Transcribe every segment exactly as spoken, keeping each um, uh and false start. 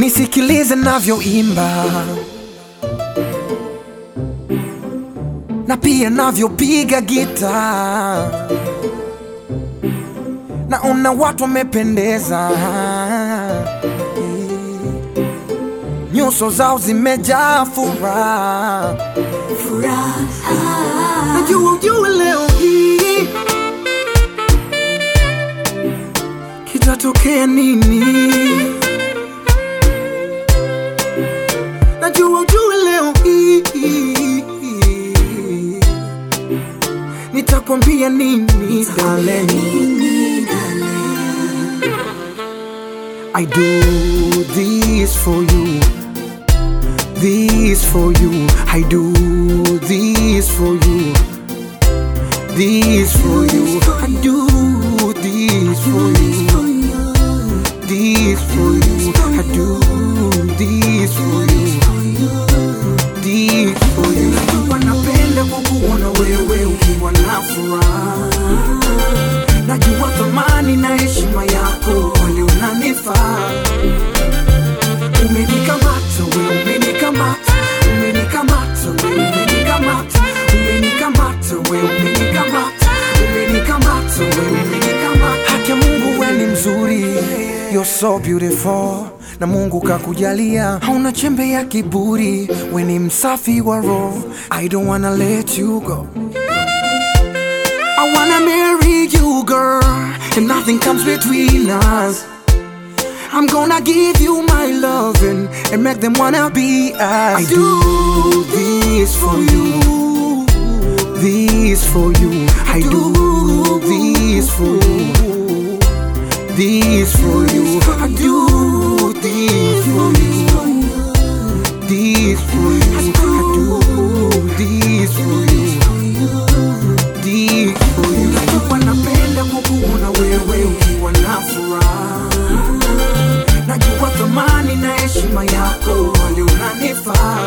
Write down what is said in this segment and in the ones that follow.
nisikilize navyoimba na pia navyopiga gita, naona watu wamependeza, nyuso zao zimejaa furaha. Najua ujue leo hii kitatokea nini. Najua ujue leo hii nitakwambia nini darling. I do this for you, this for you. I do this for you, this for you. I do this for you, this for you. I do this for you, this for you. Najua napenda kukuona wewe ukiwa na furaha. Najua thamani na heshima yako wale unanifaa. Umenikamata wewe, umenikamata, umenikamata wewe, umenikamata, umenikamata wewe, umenikamata, umenikamata wewe, umenikamata. Haki ya Mungu wewe ni mzuri, you're so beautiful. Na Mungu kakujalia, hauna chembe ya kiburi, wewe ni msafi wa roho. I don't wanna let you go, I wanna marry you girl, and nothing comes between us. I'm gonna give you my loving and make them wanna be us. I do this for you, this for you. I do this for you, this for you. I do this for you, this for you. I do this for you, this for you. Najua napenda kukuona wewe ukiwa na furaha. Najua thamani na heshima yako wale unanifaa.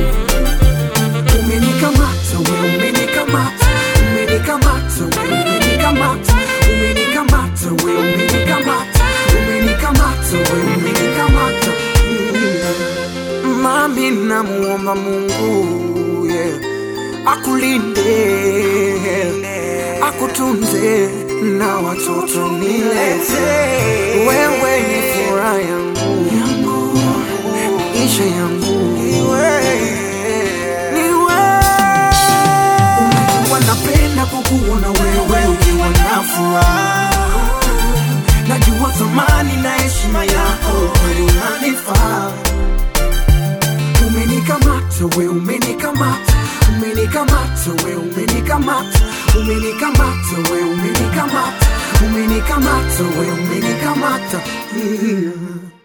Umenikamata wewe, umenikamata, umenikamata wewe, umenikamata, umenikamata wewe, umenikamata, umenikamata wewe, umenikamata. Mami namuomba Mungu, yeah, akulinde, akutunze na watoto nilete. Wewe ni furaha yangu, maisha yangu, niwe, niwe. Unajua napenda kukuona wewe ukiwa na furaha. Najua thamani na heshima yako wewe unanifaa. Umenikamata wewe, umenikamata, umenikamata wewe, umenikamata, umenikamata wewe, umenikamata, umenikamata wewe, umenikamata.